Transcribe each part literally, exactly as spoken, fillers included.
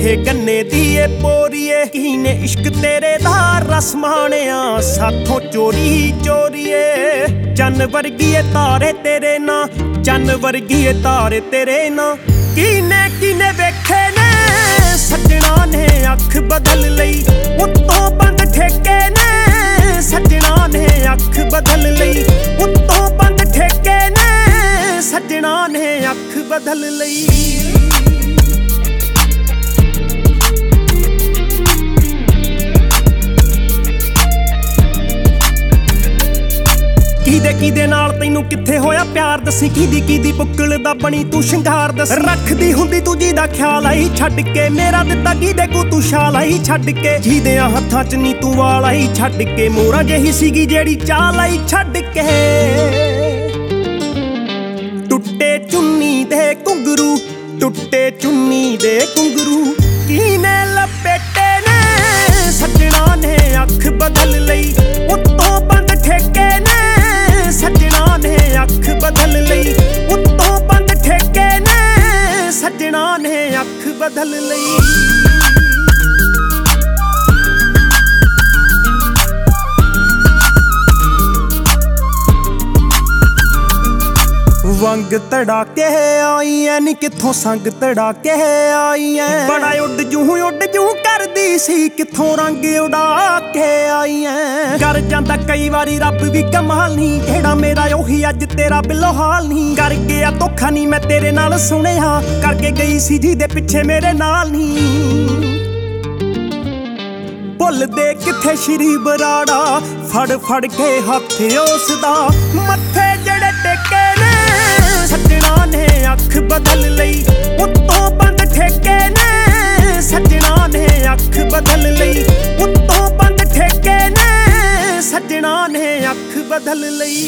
ਮਿੱਠੇ ਗੰਨੇ ਦੀ ਏ ਪੋਰੀਏ ਕੀਨੇ ਇਸ਼ਕ ਤੇਰੇ ਦਾ ਰਸ ਮਾਣਿਆ ਸਾਥੋਂ ਚੋਰੀ ਚੋਰੀਏ ਚੰਨ ਵਰਗੀ ਏ ਤਾਰੇ ਤੇਰੇ ਨਾ ਚੰਨ ਵਰਗੀ ਏ ਤਾਰੇ ਤੇਰੇ ਨਾ ਕੀਨੇ ਕੀਨੇ ਵੇਖੇ ਨੇ ਸੱਜਣਾ ਨੇ ਅੱਖ ਬਦਲ ਲਈ ਉੱਤੋਂ ਬੰਦ ਠੇਕੇ ਨੇ ਸੱਜਣਾ ਨੇ ਅੱਖ ਬਦਲ ਲਈ ਉੱਤੋਂ ਬੰਦ ਠੇਕੇ ਨੇ ਸੱਜਣਾ ਨੇ ਅੱਖ ਬਦਲ ਲਈ ਕਿਦੇ ਕਿਦੇ ਨਾਲ ਤੈਨੂੰ ਕਿੱਥੇ ਹੋਇਆ ਪਿਆਰ ਦੱਸੀ ਕਿਦੀ ਕਿਦੀ ਪੁੱਕਲ ਦਾ ਬਣੀ ਤੂੰ ਸ਼ਿੰਗਾਰ ਦੱਸ ਰੱਖਦੀ ਹੁੰਦੀ ਤੂੰ ਜਿਹਦਾ ਖਿਆਲ ਆਈ ਛੱਡ ਕੇ ਮੇਰਾ ਦਿੱਤਾ ਕਿਦੇ ਕੋ ਤੂੰ ਸ਼ਾਲ ਆਈ ਛੱਡ ਕੇ ਜਿਹਦਿਆਂ ਹੱਥਾਂ 'ਚ ਨੀ ਤੂੰ ਵਾਲ ਆਈ ਛੱਡ ਕੇ ਮੋਰਾ ਜਿਹੀ ਸੀਗੀ ਜਿਹੜੀ ਚਾਲ ਆਈ ਛੱਡ ਕੇ ਟੁੱਟੇ ਚੁੰਨੀ ਦੇ ਘੁੰਗਰੂ ਟੁੱਟੇ ਚੁੰਨੀ ਦੇ ਘੁੰਗਰੂ ਕੀਨੇ ਲਪੇਟੇ ਨੇ ਸੱਜਣਾ ਨੇ ਅੱਖ ਬਦਲ ਲਈ ਉੱਤੋਂ ਬੰਦ ਠੇਕੇ ਨੇ ਸੱਜਣਾ ਨੇ ਅੱਖ ਬਦਲ ਲਈ ਉੱਤੋਂ ਬੰਦ ਠੇਕੇ ਨੇ ਸੱਜਣਾ ਨੇ ਅੱਖ ਬਦਲ ਲਈ ਵੰਗ ਤੜਾ ਕੇ ਆਈ ਐ ਨੀ ਕਿੱਥੋਂ ਸੰਗ ਤੜਾ ਕੇ ਆਈ ਐ ਬੜਾ ਉੱਡ ਜੂ ਉੱਡ ਜੂ ਕਰਦੀ ਸੀ ਕਿੱਥੋਂ ਰੰਗ ਉਡਾ ਕੇ ਆਈ ਐ ਕਰ ਜਾਂਦਾ ਕਈ ਵਾਰੀ ਰੱਬ ਵੀ ਕਮਾਲ ਨਹੀਂ ਕਿਹੜਾ ਮੇਰਾ ਉਹੀ ਅੱਜ ਤੇਰਾ ਬਿੱਲੋ ਹਾਲ ਨਹੀਂ ਕਰ ਗਿਆ ਧੋਖਾ ਨਹੀਂ ਮੈਂ ਤੇਰੇ ਨਾਲ ਸੁਣਿਆ ਕਰਕੇ ਗਈ ਸੀ ਜਿਹਦੇ ਪਿੱਛੇ ਮੇਰੇ ਨਾਲ ਨਹੀਂ ਭੁੱਲਦੇ ਕਿੱਥੇ ਸ਼੍ਰੀ ਬਰਾੜਾ ਫੜ ਫੜ ਕੇ ਹੱਥ ਉਸ ਦਾ ਮੱਥੇ ਜਿਹੜੇ ਟੇਕੇ ਨੇ ਸੱਜਣਾ ਨੇ ਅੱਖ ਬਦਲ ਲਈ ਉੱਤੋਂ ਬੰਦ ਠੇਕੇ ਨੇ ਸੱਜਣਾ ਨੇ ਅੱਖ ਬਦਲ ਲਈ ਉੱਤੋਂ ਬੰਦ ਠੇਕੇ ਨੇ ਸੱਜਣਾ ਨੇ ਅੱਖ ਬਦਲ ਲਈ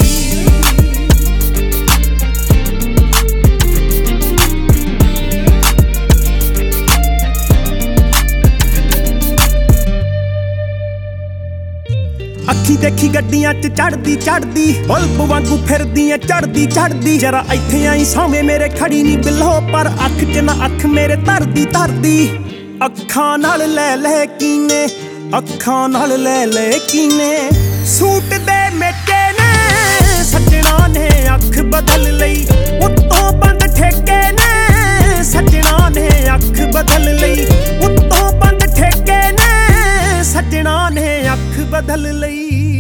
ਅੱਖੀ ਦੇਖੀ ਗੱਡੀਆਂ 'ਚ ਚੜਦੀ ਚੜਦੀ ਬਲਬ ਵਾਂਗੂ ਫਿਰਦੀ ਐ ਚੜਦੀ ਚੜਦੀ ਜਰਾ ਇੱਥੇ ਆਈ ਸਾਵੇਂ ਮੇਰੇ ਖੜੀ ਨੀ ਬਿੱਲੋ ਪਰ ਅੱਖ 'ਚ ਨਾ ਅੱਖ ਮੇਰੇ ਧਰਦੀ ਧਰਦੀ ਅੱਖਾਂ ਨਾਲ ਲੈ ਲੈ ਕੀਨੇ ਅੱਖਾਂ ਨਾਲ ਲੈ ਲੈ ਕੀਨੇ ਸੂਟ ਦੇ ਮੇਟੇ ਨੇ ਸੱਜਣਾ ਨੇ ਅੱਖ ਬਦਲ ਲਈ ਉੱਤੋਂ ਬੰਦ ਠੇਕੇ ਨੇ ਸੱਜਣਾ ਨੇ ਅੱਖ ਬਦਲ ਲਈ ਉੱਤੋਂ ਬੰਦ ਠੇਕੇ ਨੇ ਸੱਜਣਾ ਨੇ ਅੱਖ ਬਦਲ ਲਈ